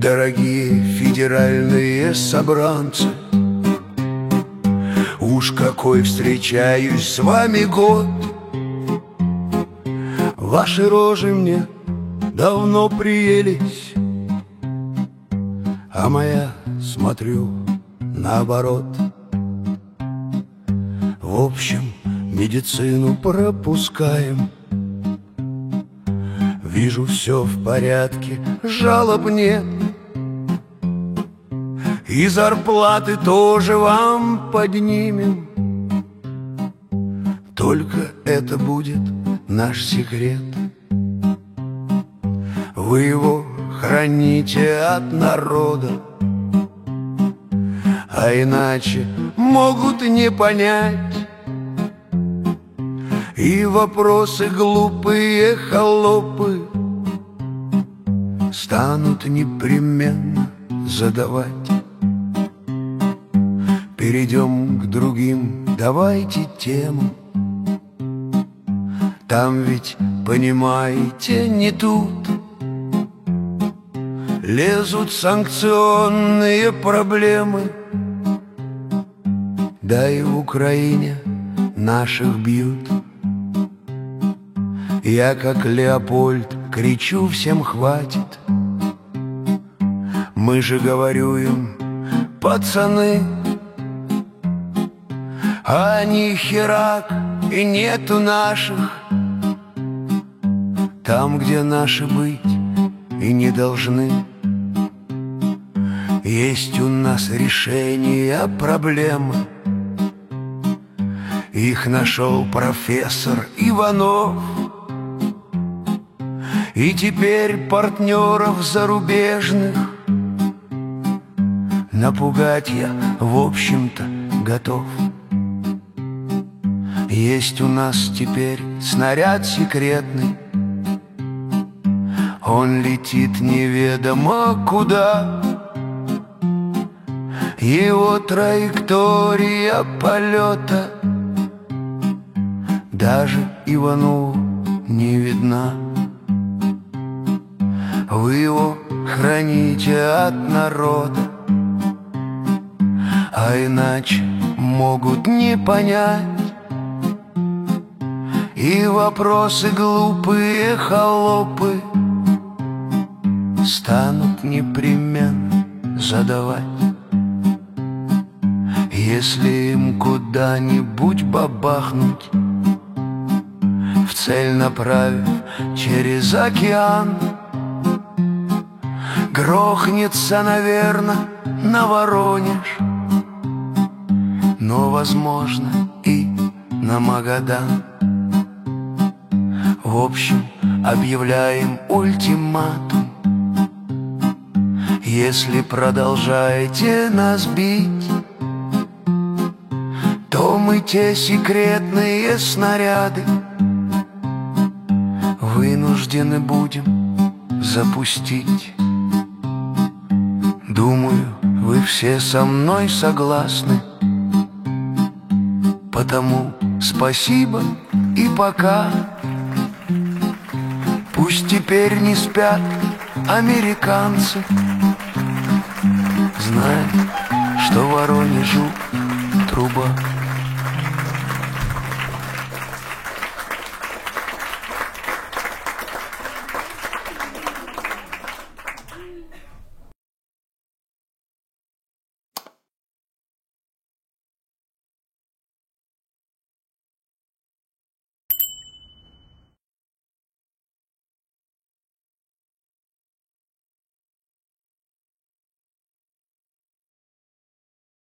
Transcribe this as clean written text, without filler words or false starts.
Дорогие федеральные собранцы, уж какой встречаюсь с вами год. Ваши рожи мне давно приелись, а моя, смотрю, наоборот. В общем, медицину пропускаем. Вижу, все в порядке, жалоб нет. И зарплаты тоже вам поднимем. Только это будет наш секрет. Вы его храните от народа, а иначе могут не понять. И вопросы глупые холопы станут непременно задавать. Перейдем к другим, давайте темам. Там ведь, понимаете, не тут. Лезут санкционные проблемы. Да и в Украине наших бьют. Я, как Леопольд, кричу всем хватит. Мы же, говорю им, пацаны, а они херак, и нету наших. Там, где наши быть и не должны. Есть у нас решение проблемы. Их нашел профессор Иванов. И теперь партнеров зарубежных напугать я, в общем-то, готов. Есть у нас теперь снаряд секретный. Он летит неведомо куда. Его траектория полета даже Иванову не видна. Вы его храните от народа, а иначе могут не понять. И вопросы глупые холопы станут непременно задавать. Если им куда-нибудь бабахнуть, в цель направив через океан, грохнется, наверно, на Воронеж, но, возможно, и на Магадан. В общем, объявляем ультиматум. Если продолжаете нас бить, то мы те секретные снаряды вынуждены будем запустить. Думаю, вы все со мной согласны. Потому спасибо и пока. Пусть теперь не спят американцы, зная, что Воронежу труба.